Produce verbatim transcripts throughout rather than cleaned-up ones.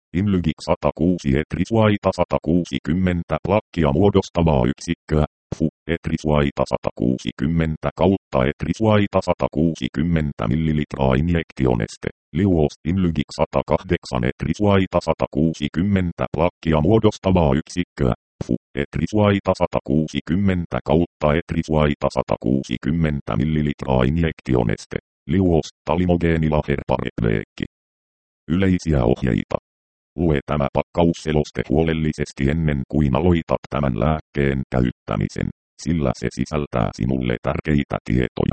Imlygik sata kuusi etrisuaita sata kuusikymmentä plakkia muodostavaa yksikköä. Fu, etrisuaita sata kuusikymmentä kautta etrisuaita sata kuusikymmentä millilitraa injektioneste. Liuos Imlygik sata kahdeksan etrisuaita sata kuusikymmentä plakkia muodostavaa yksikköä. Fu, etrisuaita sata kuusikymmentä kautta etrisuaita sata kuusikymmentä millilitraa injektioneste. Liuos talimogeenila herparetveekki. Yleisiä ohjeita. Lue tämä pakkausseloste huolellisesti ennen kuin aloitat tämän lääkkeen käyttämisen, sillä se sisältää sinulle tärkeitä tietoja.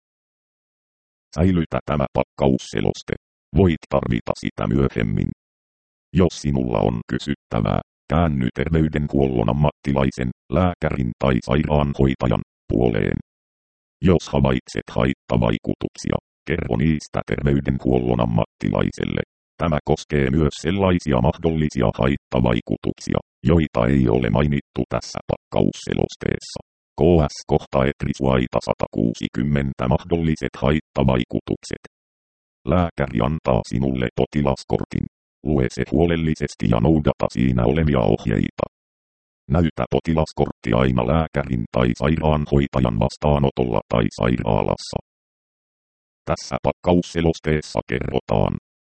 Säilytä tämä pakkausseloste. Voit tarvita sitä myöhemmin. Jos sinulla on kysyttävää, käänny terveydenhuollon ammattilaisen, lääkärin tai sairaanhoitajan puoleen. Jos havaitset haittavaikutuksia, kerro niistä terveydenhuollon ammattilaiselle. Tämä koskee myös sellaisia mahdollisia haittavaikutuksia, joita ei ole mainittu tässä pakkausselosteessa. K S kohta etrisuaita sata kuusikymmentä mahdolliset haittavaikutukset. Lääkäri antaa sinulle potilaskortin. Lue se huolellisesti ja noudata siinä olevia ohjeita. Näytä potilaskortti aina lääkärin tai sairaanhoitajan vastaanotolla tai sairaalassa. Tässä pakkausselosteessa kerrotaan.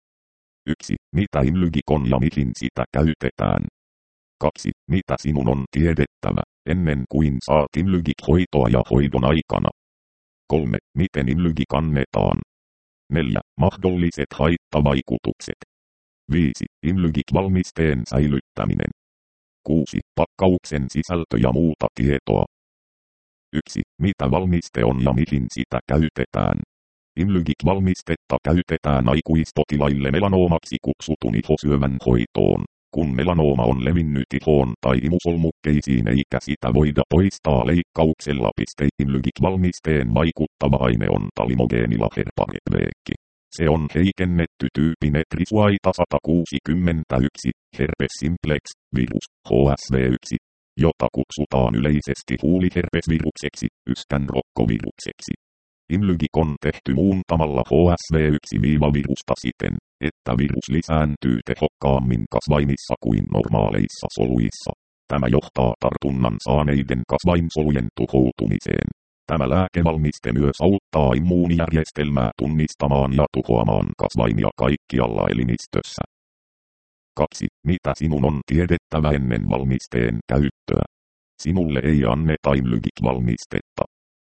yksi. Mitä Imlygik on ja mihin sitä käytetään. kaksi. Mitä sinun on tiedettävä, ennen kuin saat Imlygik-hoitoa ja hoidon aikana. kolme. Miten Imlygik annetaan. neljä. Mahdolliset haittavaikutukset. viisi. Imlygik-valmisteen säilyttäminen. kuusi. Pakkauksen sisältö ja muuta tietoa. yksi. Mitä valmiste on ja mihin sitä käytetään. Imlygik-valmistetta käytetään aikuispotilaille melanoomaksi kutsutun ihosyövän hoitoon, kun melanooma on levinnyt ihoon tai imusolmukkeisiin eikä sitä voida poistaa leikkauksella. Imlygik-valmisteen vaikuttava aine on talimogeenila herparetveekki. Se on heikennetty tyypin etrisuaita sata kuusikymmentäyksi, herpes simplex, virus, H S V yksi, jota kutsutaan yleisesti huuliherpesvirukseksi, yskän rokkovirukseksi. Imlygik on tehty muuntamalla H S V yksi-virusta siten, että virus lisääntyy tehokkaammin kasvaimissa kuin normaaleissa soluissa. Tämä johtaa tartunnan saaneiden kasvainsolujen tuhoutumiseen. Tämä lääkevalmiste myös auttaa immuunijärjestelmää tunnistamaan ja tuhoamaan kasvaimia kaikkialla elimistössä. kaksi. Mitä sinun on tiedettävä ennen valmisteen käyttöä? Sinulle ei anneta Imlygik-valmistetta.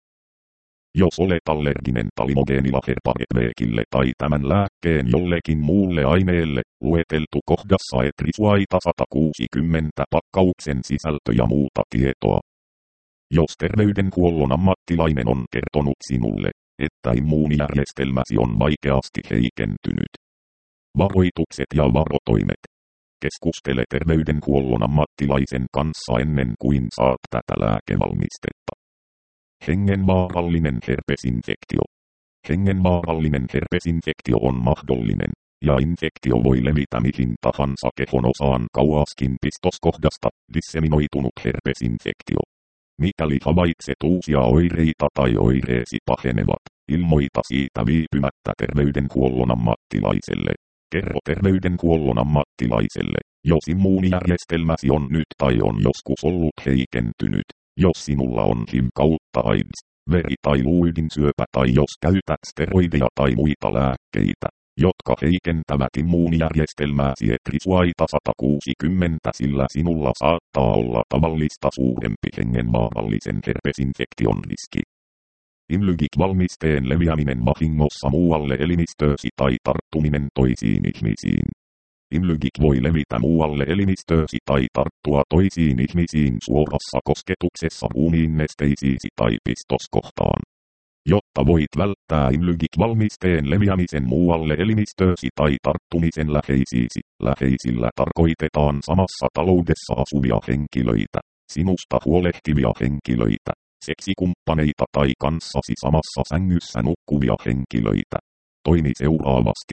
Jos olet allerginen talimogeenila herparetveekille tai tämän lääkkeen jollekin muulle aineelle, lueteltu kohdassa etrisuaita sata kuusikymmentä pakkauksen sisältö ja muuta tietoa. Jos terveydenhuollon ammattilainen on kertonut sinulle, että immuunijärjestelmäsi on vaikeasti heikentynyt. Varoitukset ja varotoimet. Keskustele terveydenhuollon ammattilaisen kanssa ennen kuin saat tätä lääkevalmistetta. Hengenvaarallinen herpesinfektio. Hengenvaarallinen herpesinfektio on mahdollinen, ja infektio voi levitä mihin tahansa kehon osaan kauaskin pistoskohdasta, disseminoitunut herpesinfektio. Mikäli havaitset uusia oireita tai oireesi pahenevat, ilmoita siitä viipymättä terveydenhuollon ammattilaiselle. Kerro terveydenhuollon ammattilaiselle, jos immuunijärjestelmäsi on nyt tai on joskus ollut heikentynyt. Jos sinulla on H I V kautta AIDS, veri- tai luuydinsyöpä tai jos käytät steroideja tai muita lääkkeitä, jotka heikentävät immuunijärjestelmääsi etrisuaita sata kuusikymmentä, sillä sinulla saattaa olla tavallista suurempi hengenvaarallisen herpesinfektion riski. Imlygik-valmisteen leviäminen vahingossa muualle elimistöösi tai tarttuminen toisiin ihmisiin. Imlygik voi levitä muualle elimistöösi tai tarttua toisiin ihmisiin suorassa kosketuksessa ruumiinnesteisiisi tai pistoskohtaan. Jotta voit välttää Imlygik-valmisteen leviämisen muualle elimistöösi tai tarttumisen läheisiisi, läheisillä tarkoitetaan samassa taloudessa asuvia henkilöitä, sinusta huolehtivia henkilöitä, seksikumppaneita tai kanssasi samassa sängyssä nukkuvia henkilöitä. Toimi seuraavasti.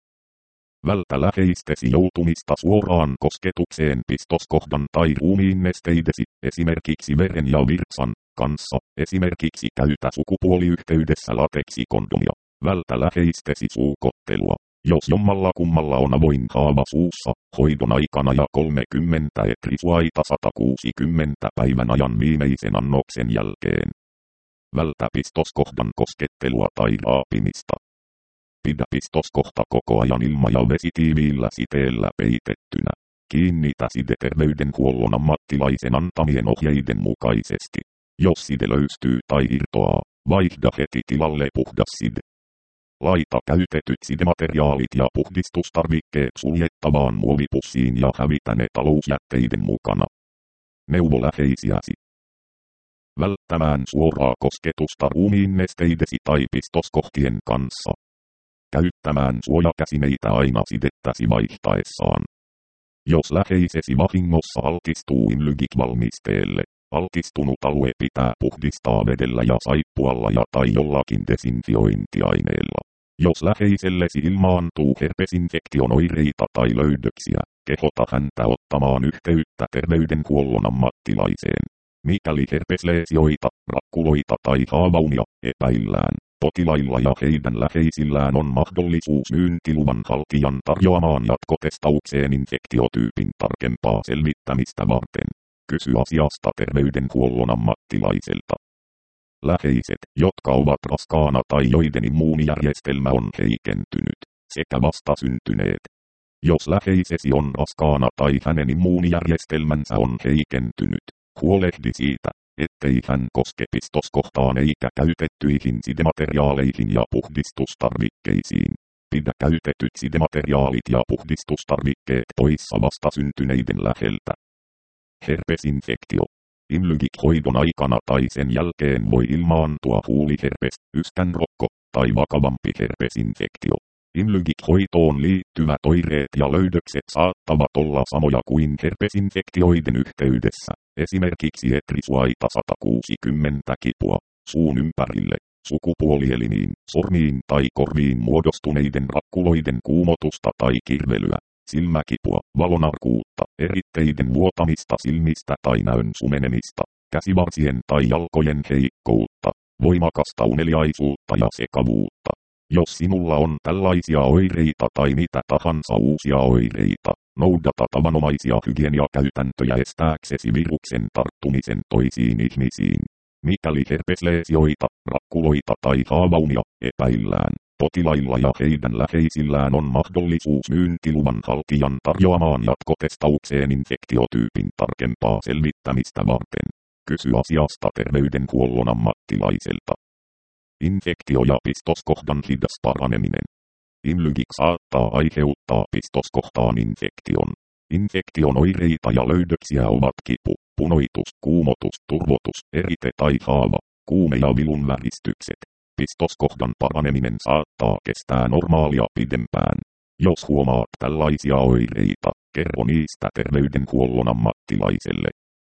Vältä läheistesi joutumista suoraan kosketukseen pistoskohdan tai ruumiinnesteidesi, esimerkiksi veren ja virtsan, kanssa, esimerkiksi käytä sukupuoliyhteydessä lateksikondomia. Vältä läheistesi suukottelua. Jos jommalla kummalla on avoin haava suussa, hoidon aikana ja kolmekymmentä etrisuaita sata kuusikymmentä päivän ajan viimeisen annoksen jälkeen. Vältä pistoskohdan koskettelua tai raapimista. Pidä pistoskohta koko ajan ilma- ja vesitiiviillä siteellä peitettynä. Kiinnitä side terveydenhuollon ammattilaisen antamien ohjeiden mukaisesti. Jos side löystyy tai irtoaa, vaihda heti tilalle puhdas side. Laita käytetyt sidemateriaalit ja puhdistustarvikkeet suljettavaan muovipussiin ja hävitä ne talousjätteiden mukana. Neuvo läheisiäsi välttämään suoraa kosketusta ruumiin nesteidesi tai pistoskohtien kanssa. Käyttämään suojakäsineitä aina sidettäsi vaihtaessaan. Jos läheisesi vahingossa altistuu Imlygik-valmisteelle, altistunut alue pitää puhdistaa vedellä ja saippualla ja tai jollakin desinfiointiaineella. Jos läheisellesi ilmaantuu herpesinfektion oireita tai löydöksiä, kehota häntä ottamaan yhteyttä terveydenhuollon ammattilaiseen. Mikäli herpesleesioita, rakkuloita tai haavaumia epäillään, potilailla ja heidän läheisillään on mahdollisuus myyntiluvan haltijan tarjoamaan jatkotestaukseen infektiotyypin tarkempaa selvittämistä varten. Kysy asiasta terveydenhuollon ammattilaiselta. Läheiset, jotka ovat raskaana tai joiden immuunijärjestelmä on heikentynyt, sekä vastasyntyneet. Jos läheisesi on raskaana tai hänen immuunijärjestelmänsä on heikentynyt, huolehdi siitä, ettei hän koske pistoskohtaan eikä käytettyihin sidemateriaaleihin ja puhdistustarvikkeisiin. Pidä käytetyt sidemateriaalit ja puhdistustarvikkeet poissa vastasyntyneiden läheltä. Herpesinfektio. Imlygik-hoidon aikana tai sen jälkeen voi ilmaantua huuliherpes, yskänrokko tai vakavampi herpesinfektio. Imlygik-hoitoon liittyvät oireet ja löydökset saattavat olla samoja kuin herpesinfektioiden yhteydessä, esimerkiksi etrisuaita sata kuusikymmentä kipua, suun ympärille, sukupuolielimiin, sormiin tai korviin muodostuneiden rakkuloiden kuumotusta tai kirvelyä, silmäkipua, valonarkuutta, eritteiden vuotamista silmistä tai näön sumenemista, käsivarsien tai jalkojen heikkoutta, voimakasta uneliaisuutta ja sekavuutta. Jos sinulla on tällaisia oireita tai mitä tahansa uusia oireita, noudata tavanomaisia hygieniakäytäntöjä estääksesi viruksen tarttumisen toisiin ihmisiin. Mikäli herpesleesioita, rakkuloita tai haavaumia epäillään, potilailla ja heidän läheisillään on mahdollisuus myyntiluvan haltijan tarjoamaan jatkotestaukseen infektiotyypin tarkempaa selvittämistä varten. Kysy asiasta terveydenhuollon ammattilaiselta. Infektio ja pistoskohdan hidas paraneminen. Imlygik saattaa aiheuttaa pistoskohtaan infektion. Infektion oireita ja löydöksiä ovat kipu, punoitus, kuumotus, turvotus, erite tai haava, kuume ja vilunväristykset. Pistoskohdan paraneminen saattaa kestää normaalia pidempään. Jos huomaat tällaisia oireita, kerro niistä terveydenhuollon ammattilaiselle.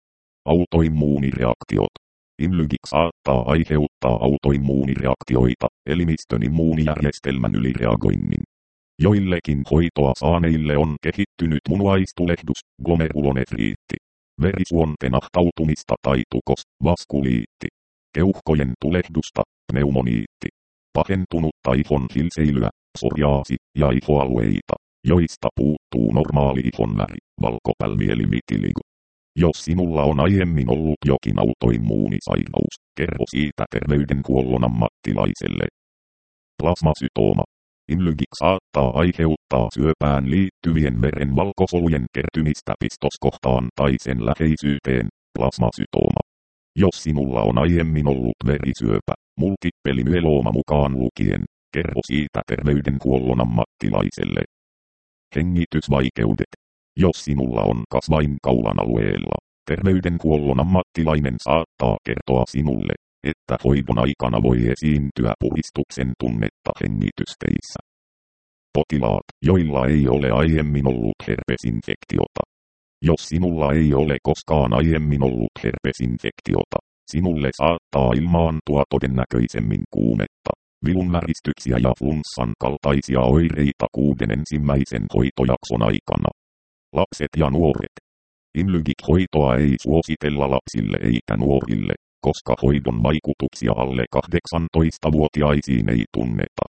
Autoimmuunireaktiot. Imlygik saattaa aiheuttaa autoimmuunireaktioita, elimistön immuunijärjestelmän ylireagoinnin. Joillekin hoitoa saaneille on kehittynyt munuaistulehdus, glomerulonefriitti, verisuonten ahtautumista tai tukos, vaskuliitti, keuhkojen tulehdusta, pneumoniitti, pahentunutta ihon hilseilyä, psoriaasi ja ihoalueita, joista puuttuu normaali ihon väri, valkopälvi eli vitiligo. Jos sinulla on aiemmin ollut jokin autoimmuunisairaus, kerro siitä terveydenhuollon ammattilaiselle. Plasmasytooma. Imlygik saattaa aiheuttaa syöpään liittyvien veren valkosolujen kertymistä pistoskohtaan tai sen läheisyyteen, plasmasytooma. Jos sinulla on aiemmin ollut verisyöpä, multippelimyelooma mukaan lukien, kerro siitä terveydenhuollon ammattilaiselle. Hengitysvaikeudet. Jos sinulla on kasvainkaulan alueella, terveydenhuollon ammattilainen saattaa kertoa sinulle, että hoidon aikana voi esiintyä puhistuksen tunnetta hengitysteissä. Potilaat, joilla ei ole aiemmin ollut herpesinfektiota. Jos sinulla ei ole koskaan aiemmin ollut herpesinfektiota, sinulle saattaa ilmaantua todennäköisemmin kuumetta, vilunväristyksiä ja flunssan kaltaisia oireita kuuden ensimmäisen hoitojakson aikana. Lapset ja nuoret. Imlygik-hoitoa ei suositella lapsille eikä nuorille, koska hoidon vaikutuksia alle kahdeksantoistavuotiaisiin ei tunneta.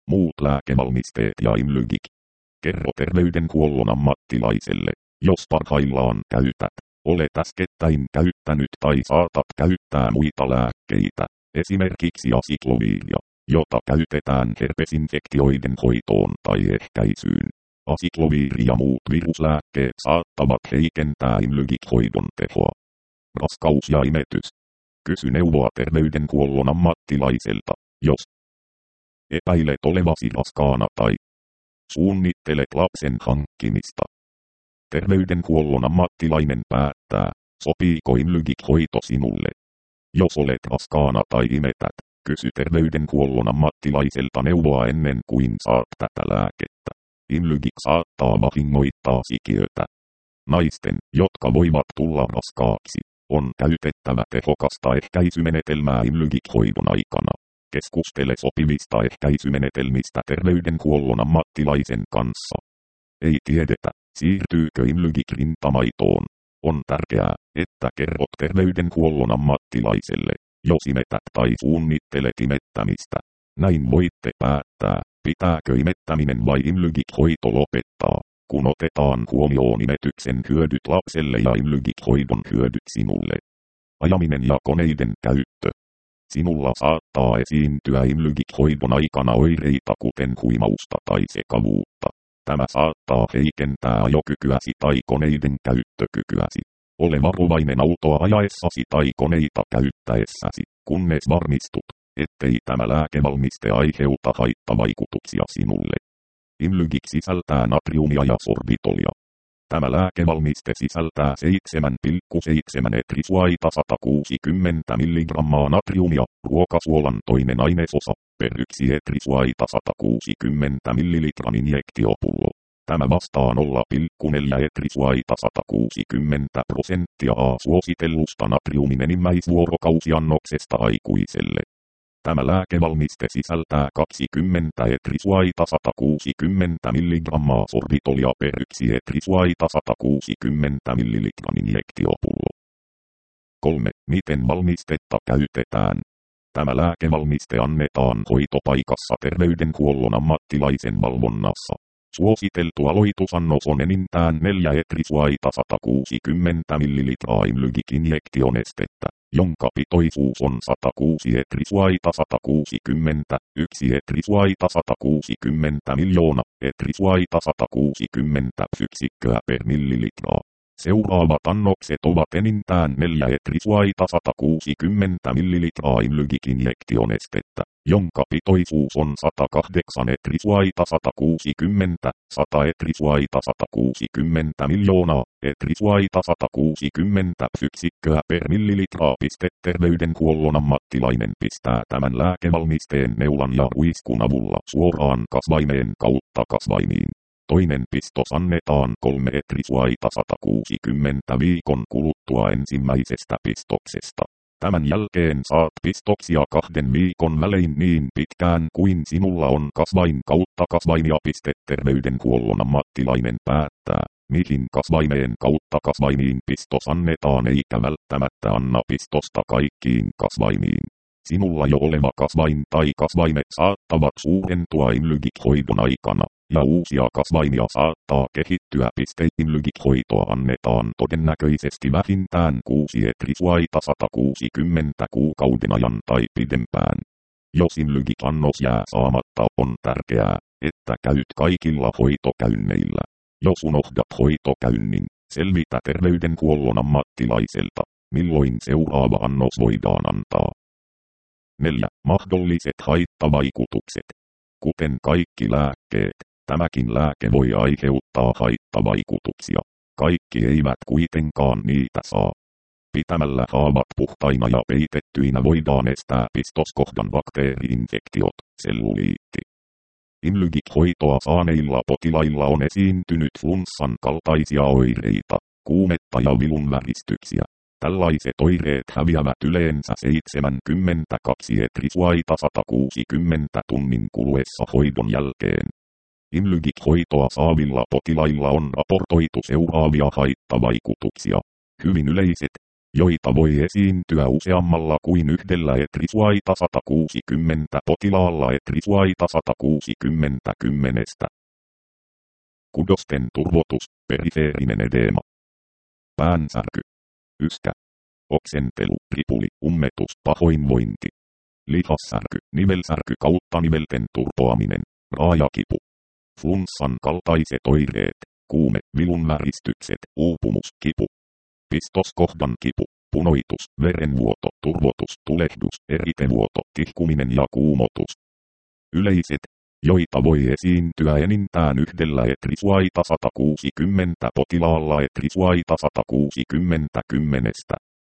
muut lääkevalmisteet ja imlygik. Kerro terveydenhuollon ammattilaiselle, jos parhaillaan käytät, olet äskettäin käyttänyt tai saatat käyttää muita lääkkeitä, esimerkiksi asikloviiria, jota käytetään herpesinfektioiden hoitoon tai ehkäisyyn. Asikloviiri ja muut viruslääkkeet saattavat heikentää imlygik-hoidon tehoa. Raskaus ja imetys. Kysy neuvoa terveydenhuollon ammattilaiselta, jos epäilet olevasi raskaana tai suunnittelet lapsen hankkimista. Terveydenhuollon ammattilainen päättää, sopiiko imlygik-hoito sinulle. Jos olet raskaana tai imetät, kysy terveydenhuollon ammattilaiselta neuvoa ennen kuin saat tätä lääkettä. Imlygik saattaa vahingoittaa sikiötä. Naisten, jotka voivat tulla raskaaksi, on käytettävä tehokasta ehkäisymenetelmää imlygik-hoidon aikana. Keskustele sopivista ehkäisymenetelmistä terveydenhuollon ammattilaisen kanssa. Ei tiedetä, siirtyykö imlygik rintamaitoon. On tärkeää, että kerrot terveydenhuollon ammattilaiselle, jos imetät tai suunnittelet imettämistä. Näin voitte päättää, pitääkö imettäminen vai imlygik-hoito lopettaa, kun otetaan huomioon imetyksen hyödyt lapselle ja imlygik-hoidon hyödyt sinulle. Ajaminen ja koneiden käyttö. Sinulla saattaa esiintyä imlygik-hoidon aikana oireita kuten huimausta tai sekavuutta. Tämä saattaa heikentää ajokykyäsi tai koneiden käyttökykyäsi. Ole varovainen autoa ajaessasi tai koneita käyttäessäsi, kunnes varmistut, ettei tämä lääkevalmiste aiheuta haittavaikutuksia sinulle. Imlygik sisältää natriumia ja sorbitolia. Tämä lääkevalmiste sisältää seitsemän pilkku seitsemän etrisuaita sata kuusikymmentä milligrammaa natriumia, ruokasuolan toinen ainesosa, per yksi etrisuaita sata kuusikymmentä millilitran injektiopullo. Tämä vastaa nolla pilkku neljä etrisuaita sata kuusikymmentä prosenttia A suositellusta natriumin enimmäisvuorokausiannoksesta aikuiselle. Tämä lääkevalmiste sisältää kaksikymmentä etrisuaita sata kuusikymmentä milligrammaa sorbitolia per yksi etrisuaita sata kuusikymmentä millilitran injektiopullo. kolme. Miten valmistetta käytetään? Tämä lääkevalmiste annetaan hoitopaikassa terveydenhuollon ammattilaisen valvonnassa. Suositeltu aloitusannos on enintään neljä etrisuaita sata kuusikymmentä millilitraa imlygik-injektionestettä, jonka pitoisuus on sata kuusi etrisuaita sata kuusikymmentä, yksi etrisuaita sata kuusikymmentä miljoona, etrisuaita sata kuusikymmentä yksikköä per millilitraa. Seuraavat annokset ovat enintään neljä etrisuaita sata kuusikymmentä millilitraa imlygik-injektionestettä, jonka pitoisuus on sata kahdeksan etrisuaita sata kuusikymmentä, sata etrisuaita sata kuusikymmentä miljoonaa, etrisuaita sata kuusikymmentä yksikköä per millilitraa. Terveydenhuollon ammattilainen pistää tämän lääkevalmisteen neulan ja ruiskun avulla suoraan kasvaimeen kautta kasvaimiin. Toinen pistos annetaan kolme etrisuaita sata kuusikymmentä viikon kuluttua ensimmäisestä pistoksesta. Tämän jälkeen saat pistoksia kahden viikon välein niin pitkään kuin sinulla on kasvain kautta kasvaimia. Terveydenhuollon ammattilainen päättää, mihin kasvaimeen kautta kasvaimiin pistos annetaan eikä välttämättä anna pistosta kaikkiin kasvaimiin. Sinulla jo oleva kasvain tai kasvaimet saattavat suurentua imlygik-hoidon aikana, ja uusia kasvaimia saattaa kehittyä. Imlygik-hoitoa annetaan todennäköisesti vähintään kuusi etrisuaita sata kuusikymmentä kuukauden ajan tai pidempään. Jos imlygik-annos jää saamatta, on tärkeää, että käyt kaikilla hoitokäynneillä. Jos unohdat hoitokäynnin, selvitä terveydenhuollon ammattilaiselta, milloin seuraava annos voidaan antaa. neljä. Mahdolliset haittavaikutukset. Kuten kaikki lääkkeet, tämäkin lääke voi aiheuttaa haittavaikutuksia. Kaikki eivät kuitenkaan niitä saa. Pitämällä haavat puhtaina ja peitettyinä voidaan estää pistoskohdan bakteeri-infektiot, selluliitti. Imlygik-hoitoa saaneilla potilailla on esiintynyt flunssan kaltaisia oireita, kuumetta ja vilunväristyksiä. Tällaiset oireet häviävät yleensä seitsemänkymmentäkaksi etrisuaita sata kuusikymmentä tunnin kuluessa hoidon jälkeen. Imlygik-hoitoa saavilla potilailla on raportoitu seuraavia haittavaikutuksia. Hyvin yleiset, joita voi esiintyä useammalla kuin yhdellä etrisuaita sata kuusikymmentä potilaalla etrisuaita sata kuusikymmentä kymmenestä. Kudosten turvotus, perifeerinen edeema. Päänsärky. Yskä. Oksentelu, ripuli, ummetus, pahoinvointi. Lihassärky, nivelsärky kautta nivelten turpoaminen, raajakipu. Flunssan kaltaiset oireet, kuume, vilunväristykset, uupumus, kipu. Pistoskohdan kipu, punoitus, verenvuoto, turvotus, tulehdus, eritevuoto, tihkuminen ja kuumotus. Yleiset, joita voi esiintyä enintään yhdellä etrisuaita sata kuusikymmentä potilaalla etrisuaita sata kuusikymmentä kymmenestä.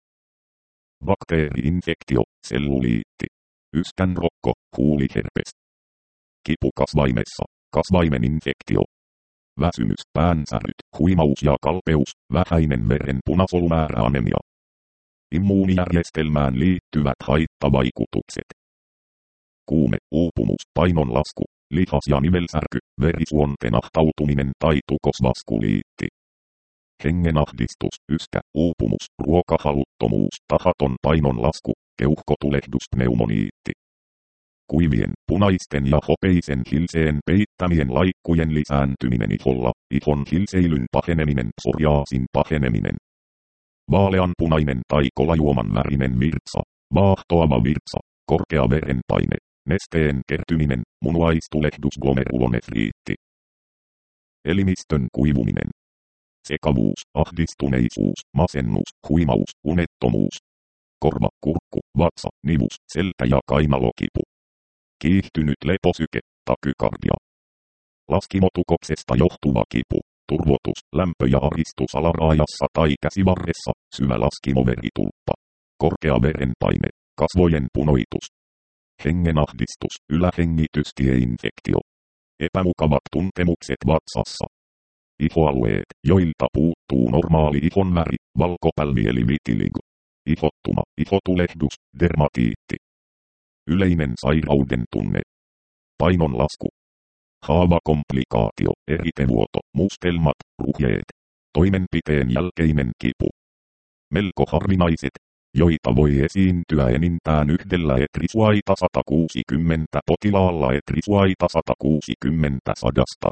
Bakteeri-infektio, selluliitti. Yskänrokko, huuliherpes. Kipu kasvaimessa, kasvaimen infektio. Väsymys, päänsäryt, huimaus ja kalpeus, vähäinen veren punasolumäärä anemia. Immuunijärjestelmään liittyvät haittavaikutukset. Kuume, uupumus, painonlasku, lihas- ja nivelsärky, verisuonten ahtautuminen tai tukosvaskuliitti. Hengenahdistus, yskä, uupumus, ruokahaluttomuus, tahaton painonlasku, keuhkotulehdus, pneumoniitti. Kuivien, punaisten ja hopeisen hilseen peittämien laikkujen lisääntyminen iholla, ihon hilseilyn paheneminen, psoriaasin paheneminen. Vaaleanpunainen tai kolajuoman värinen virtsa, vaahtoava virtsa, korkea verenpaine, nesteen kertyminen, munuaistulehdus, glomerulonefriitti. Elimistön kuivuminen. Sekavuus, ahdistuneisuus, masennus, huimaus, unettomuus. Korva, kurkku, vatsa, nivus, selkä ja kainalokipu. Kiihtynyt leposyke, takykardia. Laskimotukoksesta johtuva kipu, turvotus, lämpö ja aristus alaraajassa tai käsivarressa, syvä laskimoveritulppa. Korkea verenpaine, kasvojen punoitus. Hengenahdistus, ylähengitystieinfektio. Epämukavat tuntemukset vatsassa. Ihoalueet, joilta puuttuu normaali ihon väri, valkopälvi eli vitiligo. Ihottuma, ihotulehdus, dermatiitti. Yleinen sairauden tunne. Painonlasku. Haavakomplikaatio, eritevuoto, mustelmat, ruhjeet. Toimenpiteen jälkeinen kipu. Melko harvinaiset, joita voi esiintyä enintään yhdellä etrisuaita sata kuusikymmentä potilaalla etrisuaita sata kuusikymmentä sadasta.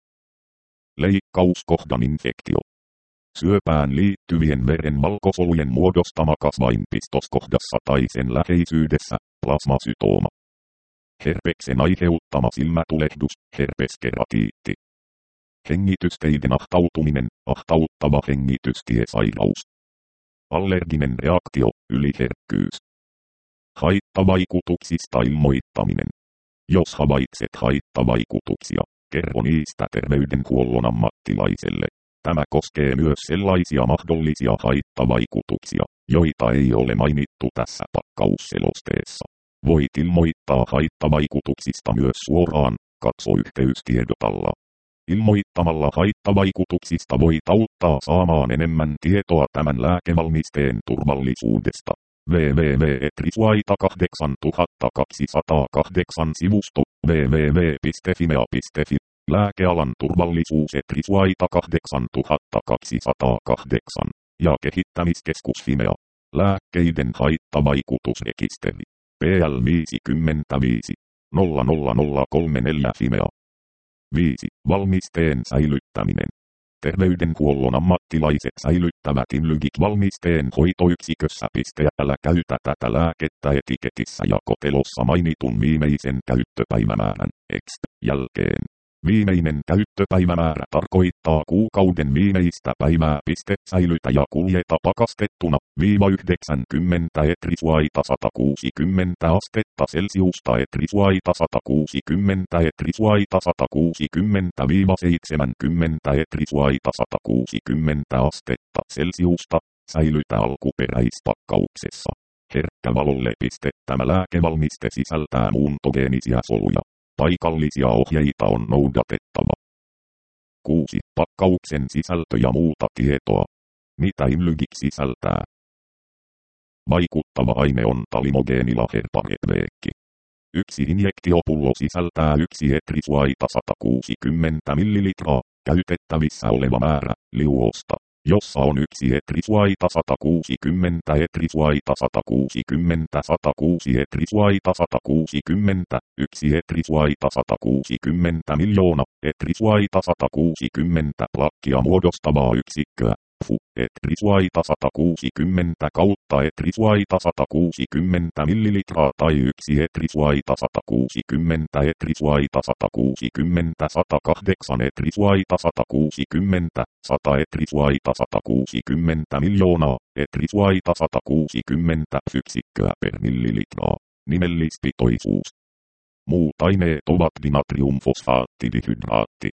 Leikkauskohdan infektio. Syöpään liittyvien veren valkosolujen muodostama kasvainpistoskohdassa tai sen läheisyydessä, plasmasytooma. Herpeksen aiheuttama silmätulehdus, herpeskeratiitti. Hengitysteiden ahtautuminen, ahtauttava hengitystiesairaus. Allerginen reaktio, yliherkkyys. Haittavaikutuksista ilmoittaminen. Jos havaitset haittavaikutuksia, kerro niistä terveydenhuollon ammattilaiselle. Tämä koskee myös sellaisia mahdollisia haittavaikutuksia, joita ei ole mainittu tässä pakkausselosteessa. Voit ilmoittaa haittavaikutuksista myös suoraan, katso yhteystiedot alla. Ilmoittamalla haittavaikutuksista voit auttaa saamaan enemmän tietoa tämän lääkevalmisteen turvallisuudesta. double-u double-u double-u piste etrisuaita kahdeksantuhattakaksisataakahdeksan sivusto double-u double-u double-u piste fimea piste fi Lääkealan turvallisuus etrisuaita kahdeksantuhattakaksisataakahdeksan ja kehittämiskeskus Fimea. Lääkkeiden haittavaikutusrekisteri. P L viisikymmentäviisi nolla nolla nolla kolme neljä Fimea. viisi. Valmisteen säilyttäminen. Terveydenhuollon ammattilaiset säilyttävät Imlygik-valmisteen hoitoyksikössä. Älä käytä tätä lääkettä etiketissä ja kotelossa mainitun viimeisen käyttöpäivämäärän X jälkeen. Viimeinen käyttöpäivämäärä tarkoittaa kuukauden viimeistä päivää. Säilytä ja kuljeta pakastettuna, viiva yhdeksänkymmentä etrisuaita sata kuusikymmentä astetta Celsiusta etrisuaita sata kuusikymmentä etrisuaita sata kuusikymmentä viiva seitsemänkymmentä etrisuaita sata kuusikymmentä astetta Celsiusta. Säilytä alkuperäispakkauksessa. Herkkä valolle. Tämä lääkevalmiste sisältää muuntogeenisiä soluja. Paikallisia ohjeita on noudatettava. kuusi. Pakkauksen sisältö ja muuta tietoa. Mitä Imlygik sisältää? Vaikuttava aine on talimogeenilla herparetveekki. Yksi injektiopullo sisältää yksi etrisuaita sata kuusikymmentä millilitraa, käytettävissä oleva määrä, liuosta, jossa on yksi etrisuaita sata kuusikymmentä etrisuaita sata kuusikymmentä sata kuusi etrisuaita sata kuusikymmentä yksi etrisuaita sata kuusikymmentä miljoona etrisuaita sata kuusikymmentä plakkia muodostavaa yksikköä. Fu, etrisuaita sata kuusikymmentä kautta etrisuaita sata kuusikymmentä millilitraa tai yksi etrisuaita sata kuusikymmentä etrisuaita sata kuusikymmentä sata kahdeksan etrisuaita sata kuusikymmentä sata etrisuaita sata kuusikymmentä miljoonaa etrisuaita sata kuusikymmentä yksikköä per millilitraa. Nimellispitoisuus. Muut aineet ovat dinatriumfosfaattidihydraatti,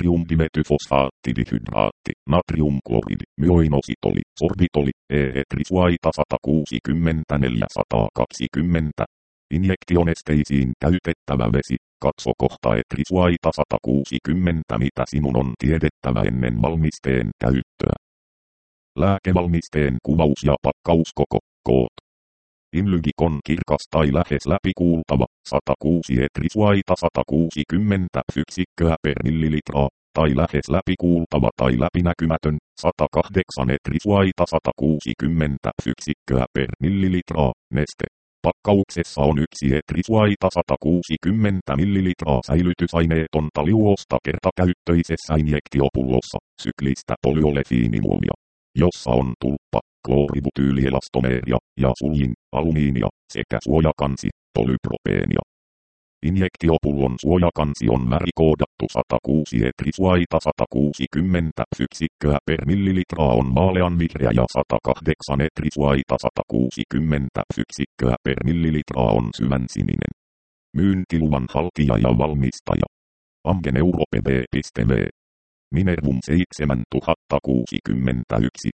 natriumdimetyfosfaattidihydraatti, natriumkloridi, myoinositoli, sorbitoli, e-etrisuaita sata kuusikymmentä neljäsataakaksikymmentä. Injektionesteisiin käytettävä vesi. Katso kohta etrisuaita sata kuusikymmentä mitä sinun on tiedettävä ennen valmisteen käyttöä. Lääkevalmisteen kuvaus ja pakkauskoko. Koot. Imlygikon kirkas tai lähes läpikuultava, sata kuusi etrisuaita sata kuusikymmentä yksikköä per millilitraa, tai lähes läpikuultava tai läpinäkymätön, sata kahdeksan etrisuaita sata kuusikymmentä yksikköä per millilitraa, neste. Pakkauksessa on yksi etrisuaita sata kuusikymmentä millilitraa säilytysaineetonta liuosta kertakäyttöisessä injektiopullossa, syklistä polyolefiinimuovia, jossa on tulppa, klooributyylielastomeeria ja suljin, alumiinia, sekä suojakansi, polypropeenia. Injektiopullon suojakansi on värikoodattu sata kuusi etrisuaita sata kuusikymmentä yksikköä per millilitraa on vaaleanvihreä ja sata kahdeksan etrisuaita sata kuusikymmentä yksikköä per millilitraa on syvänsininen. Myyntiluvan haltija ja valmistaja. Amgen Euro P V V. Minervum seitsemäntuhatta kuusikymmentäyksi.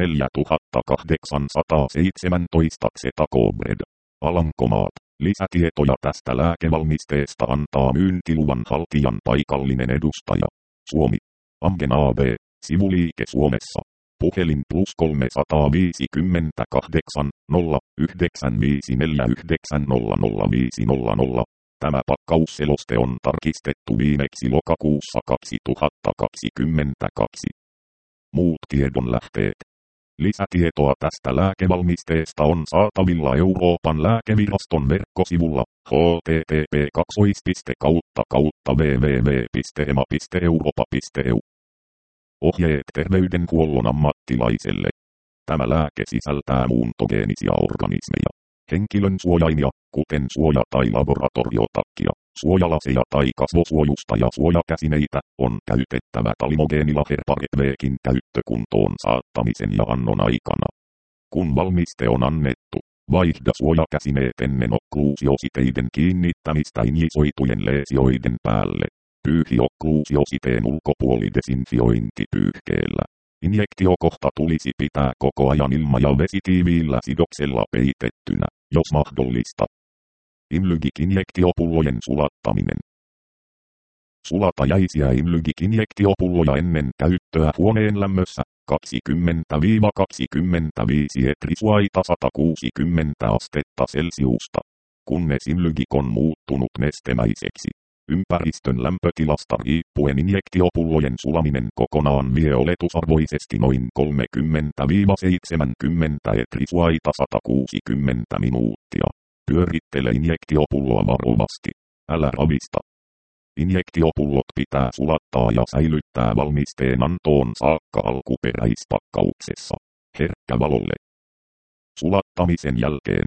neljätuhattakahdeksansataaseitsemäntoista Xetacobred. Alankomaat. Lisätietoja tästä lääkevalmisteesta antaa myyntiluvan haltijan paikallinen edustaja. Suomi. Amgen A B. Sivuliike Suomessa. Puhelin plus kolmesataaviisikymmentäkahdeksan nolla yhdeksän viisi neljä yhdeksän nolla nolla viisi nolla nolla. Tämä pakkausseloste on tarkistettu viimeksi lokakuussa kaksituhattakaksikymmentäkaksi. Muut tiedonlähteet. Lisätietoa tästä lääkevalmisteesta on saatavilla Euroopan lääkeviraston verkkosivulla h t t p kautta kautta w w w piste e m a piste europa piste e u. Ohjeet terveydenhuollon ammattilaiselle. Tämä lääke sisältää muuntogeenisia organismeja. Henkilön suojaimia, kuten suoja- tai laboratoriotakkia, suojalaseja tai kasvosuojusta ja suojakäsineitä, on käytettävä talimogeenilla Herparet-V:kin käyttökuntoon saattamisen ja annon aikana. Kun valmiste on annettu, vaihda suojakäsineet ennen okkluusiositeiden kiinnittämistä injisoitujen leesioiden päälle. Pyyhi okkluusiositeen ulkopuoli desinfiointipyyhkeellä. Injektiokohta tulisi pitää koko ajan ilma- ja vesitiiviillä sidoksella peitettynä, jos mahdollista. Imlygik-injektiopullojen sulattaminen. Sulata jäisiä Imlygik-injektiopulloja ennen käyttöä huoneen lämmössä kaksikymmentä kaksikymmentäviisi etrisuaita sata kuusikymmentä astetta Celsiusta, kunnes Imlygik on muuttunut nestemäiseksi. Ympäristön lämpötilasta riippuen injektiopullojen sulaminen kokonaan vie oletusarvoisesti noin kolmekymmentä seitsemänkymmentä etrisuaita sata kuusikymmentä minuuttia. Pyörittele injektiopulloa varovasti. Älä ravista. Injektiopullot pitää sulattaa ja säilyttää valmisteen antoon saakka alkuperäispakkauksessa. Herkkä valolle. Sulattamisen jälkeen.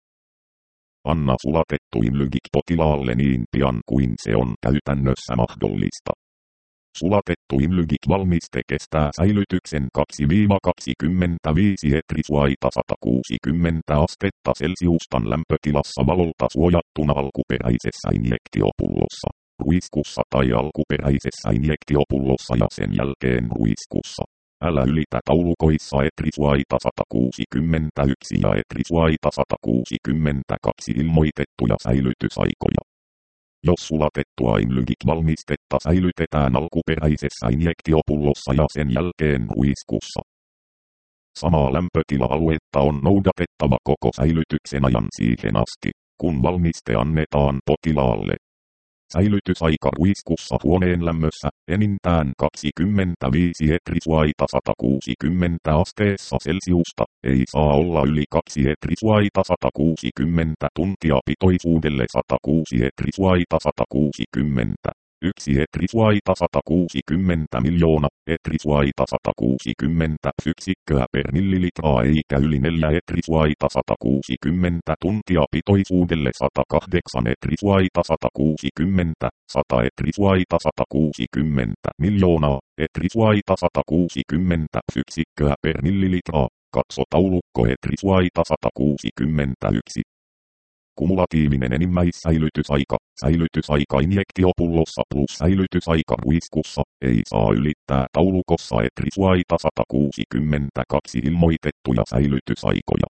Anna sulatettu Imlygik potilaalle niin pian kuin se on käytännössä mahdollista. Sulatettu Imlygik-valmiste kestää säilytyksen kaksi kaksikymmentäviisi etrisuaita sata kuusikymmentä astetta Celsiustan lämpötilassa valolta suojattuna alkuperäisessä injektiopullossa, ruiskussa tai alkuperäisessä injektiopullossa ja sen jälkeen ruiskussa. Älä ylitä taulukoissa etrisuaita sata kuusikymmentäyksi ja etrisuaita sata kuusikymmentäkaksi ilmoitettuja säilytysaikoja. Jos sulatettua Imlygik-valmistetta säilytetään alkuperäisessä injektiopullossa ja sen jälkeen ruiskussa, samaa lämpötila-aluetta on noudatettava koko säilytyksen ajan siihen asti, kun valmiste annetaan potilaalle. Säilytysaika ruiskussa huoneen lämmössä enintään kaksikymmentäviisi hetrisvaita sata kuusikymmentä asteessa Celsiusta, ei saa olla yli kaksi hetrisvaita sata kuusikymmentä tuntia pitoisuudelle sata kuusi hetrisvaita sata kuusikymmentä. Yksi hetrisvaita sata kuusikymmentä miljoona, hetrisvaita sata kuusikymmentä yksikköä per millilitraa eikä yli neljä hetrisvaita sata kuusikymmentä tuntia pitoisuudelle sata kahdeksan hetrisvaita sata kuusikymmentä, sata hetrisvaita sata kuusikymmentä miljoonaa, hetrisvaita sata kuusikymmentä yksikköä per millilitraa, katso taulukko hetrisvaita sata kuusikymmentäyksi. Kumulatiivinen enimmäissäilytysaika, säilytysaika injektiopullossa plus säilytysaika ruiskussa, ei saa ylittää taulukossa hetrisvaita sata kuusikymmentäkaksi ilmoitettuja säilytysaikoja.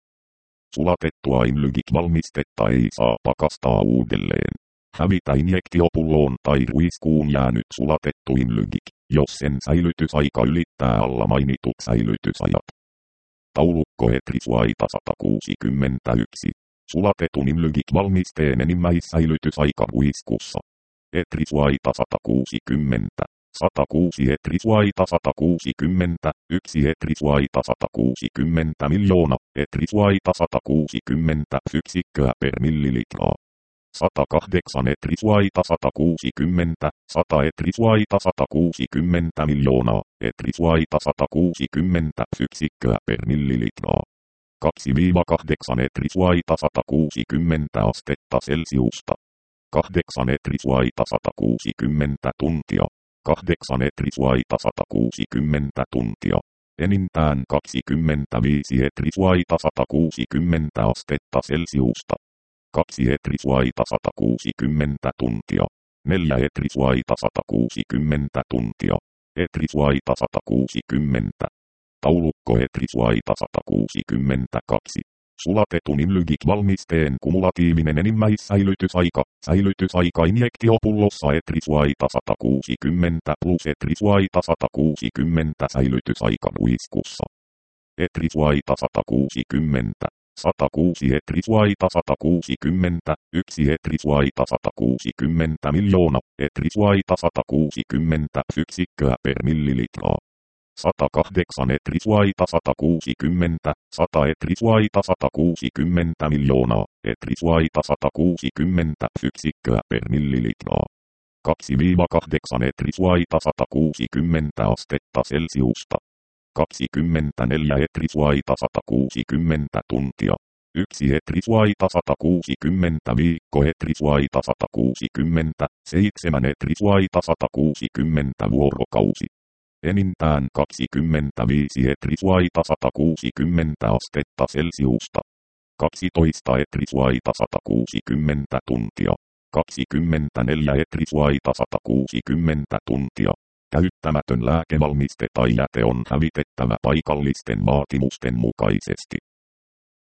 Sulatettua Imlygik-valmistetta ei saa pakastaa uudelleen. Hävitä injektiopulloon tai ruiskuun jäänyt sulatettu Imlygik, jos sen säilytysaika ylittää alla mainitut säilytysajat. Taulukko hetrisvaita sata kuusikymmentäyksi. Sulatetun Imlygik-valmisteen enimmäissäilytysaika ruiskussa. Hetrisvaita sata kuusikymmentä. sata kuusi hetrisvaita sata kuusikymmentä. yksi hetrisvaita sata kuusikymmentä miljoona. Hetrisvaita sata kuusikymmentä yksikköä per millilitraa. sata kahdeksan hetrisvaita sata kuusikymmentä. sata hetrisvaita sata kuusikymmentä miljoonaa. Hetrisvaita sata kuusikymmentä yksikköä per millilitraa. kaksi kahdeksan hetrisvaita sata kuusikymmentä astetta Celsiusta. kahdeksan hetrisvaita sata kuusikymmentä tuntia. kahdeksan hetrisvaita sata kuusikymmentä tuntia. Enintään kaksikymmentäviisi hetrisvaita sata kuusikymmentä astetta Celsiusta. kaksi hetrisvaita sata kuusikymmentä tuntia. neljä hetrisvaita sata kuusikymmentä tuntia. Hetrisvaita sata kuusikymmentä. Taulukko hetrisvaita sata kuusikymmentäkaksi. Sulatetun Imlygik-valmisteen kumulatiivinen enimmäissäilytysaika, säilytysaika injektiopullossa hetrisvaita sata kuusikymmentä plus hetrisvaita sata kuusikymmentä säilytysaika ruiskussa. Hetrisvaita sata kuusikymmentä. sata kuusi hetrisvaita sata kuusikymmentä, yksi hetrisvaita sata kuusikymmentä miljoona, hetrisvaita sata kuusikymmentä yksikköä per millilitraa. sata kahdeksan hetrisvaita sata kuusikymmentä, sata hetrisvaita sata kuusikymmentä miljoonaa, hetrisvaita sata kuusikymmentä yksikköä per millilitraa. kaksi kahdeksan hetrisvaita sata kuusikymmentä astetta Celsiusta. kaksikymmentäneljä hetrisvaita sata kuusikymmentä tuntia. yksi hetrisvaita sata kuusikymmentä viikko hetrisvaita sata kuusikymmentä, seitsemän hetrisvaita sata kuusikymmentä vuorokausi. Enintään kaksikymmentäviisi hetrisvaita sata kuusikymmentä astetta Celsiusta. kaksitoista hetrisvaita sata kuusikymmentä tuntia. kaksikymmentäneljä hetrisvaita sata kuusikymmentä tuntia. Käyttämätön lääkevalmiste tai jäte on hävitettävä paikallisten vaatimusten mukaisesti.